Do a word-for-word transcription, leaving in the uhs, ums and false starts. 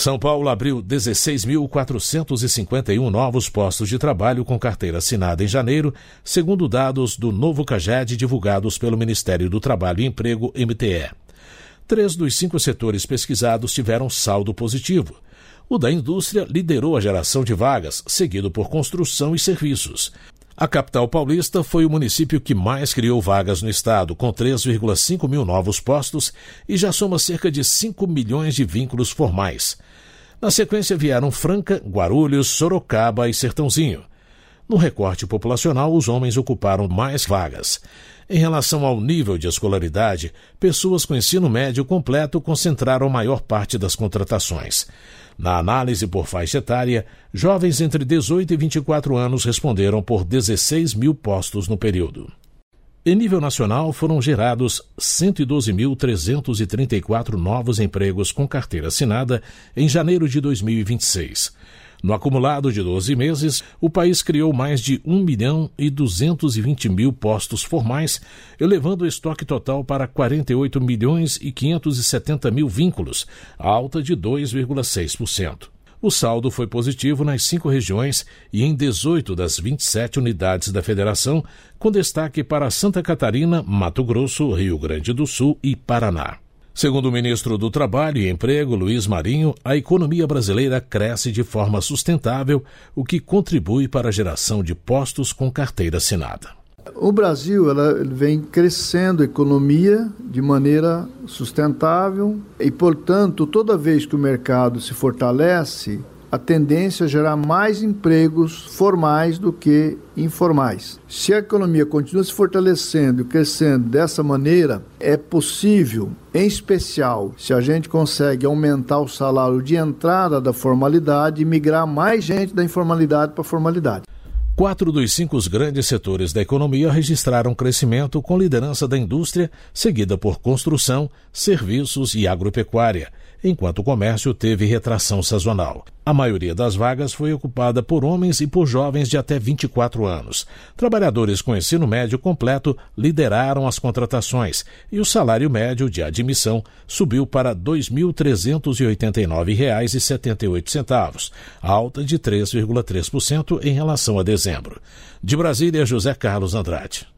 São Paulo abriu dezesseis mil quatrocentos e cinquenta e um novos postos de trabalho com carteira assinada em janeiro, segundo dados do novo CAGED divulgados pelo Ministério do Trabalho e Emprego, M T E. Três dos cinco setores pesquisados tiveram saldo positivo. O da indústria liderou a geração de vagas, seguido por construção e serviços. A capital paulista foi o município que mais criou vagas no estado, com três vírgula cinco mil novos postos e já soma cerca de cinco milhões de vínculos formais. Na sequência vieram Franca, Guarulhos, Sorocaba e Sertãozinho. No recorte populacional, os homens ocuparam mais vagas. Em relação ao nível de escolaridade, pessoas com ensino médio completo concentraram a maior parte das contratações. Na análise por faixa etária, jovens entre dezoito e vinte e quatro anos responderam por dezesseis mil postos no período. Em nível nacional, foram gerados cento e doze mil trezentos e trinta e quatro novos empregos com carteira assinada em janeiro de dois mil e vinte e seis. No acumulado de doze meses, o país criou mais de um milhão e duzentos e vinte mil postos formais, elevando o estoque total para quarenta e oito milhões e quinhentos e setenta mil vínculos, alta de dois vírgula seis por cento. O saldo foi positivo nas cinco regiões e em dezoito das vinte e sete unidades da federação, com destaque para Santa Catarina, Mato Grosso, Rio Grande do Sul e Paraná. Segundo o ministro do Trabalho e Emprego, Luiz Marinho, a economia brasileira cresce de forma sustentável, o que contribui para a geração de postos com carteira assinada. O Brasil ela vem crescendo a economia de maneira sustentável e, portanto, toda vez que o mercado se fortalece, a tendência é gerar mais empregos formais do que informais. Se a economia continua se fortalecendo e crescendo dessa maneira, é possível, em especial, se a gente consegue aumentar o salário de entrada da formalidade e migrar mais gente da informalidade para a formalidade. Quatro dos cinco grandes setores da economia registraram crescimento com liderança da indústria, seguida por construção, serviços e agropecuária, enquanto o comércio teve retração sazonal. A maioria das vagas foi ocupada por homens e por jovens de até vinte e quatro anos. Trabalhadores com ensino médio completo lideraram as contratações e o salário médio de admissão subiu para dois mil trezentos e oitenta e nove reais e setenta e oito centavos, alta de três vírgula três por cento em relação a dezembro. De Brasília, José Carlos Andrade.